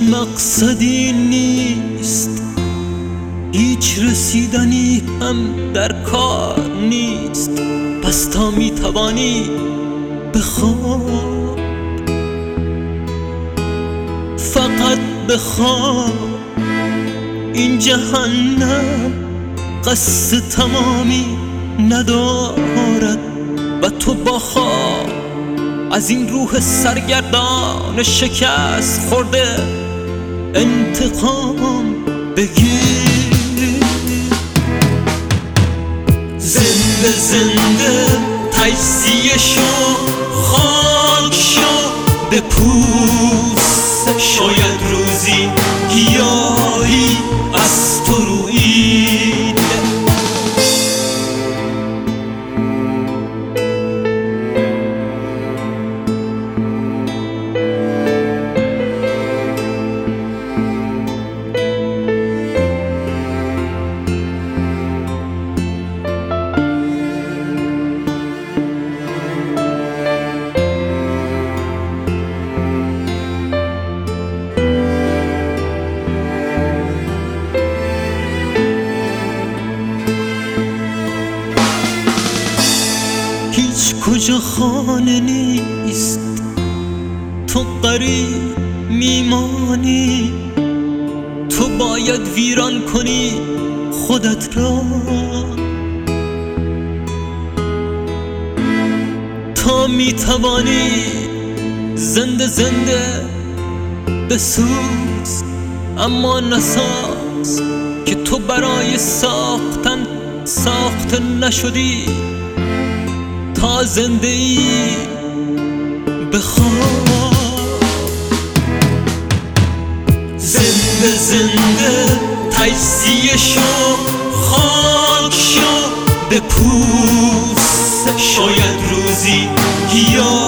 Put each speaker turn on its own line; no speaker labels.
مقصدی نیست، هیچ رسیدنی هم در کار نیست. پس تا میتوانی بخواب، فقط بخواب. این جهنم قصد تمامی ندارد و تو با خواب از این روح سرگردان شکست خورده انتقام بگیر. زنده زنده تجزیه شو، خاک شو، بپوس. شاید روزی گیاهی از تو رویید. هیچ کجا خانه نیست، تو غریب میمانی. تو باید ویران کنی خودت را تا میتوانی زنده زنده بسوز. اما نساز که تو برای ساختن ساخته نشدی. تا زنده ای بخواب، زنده زنده تجزیه شو، خاک شو، بپوس. شاید روزی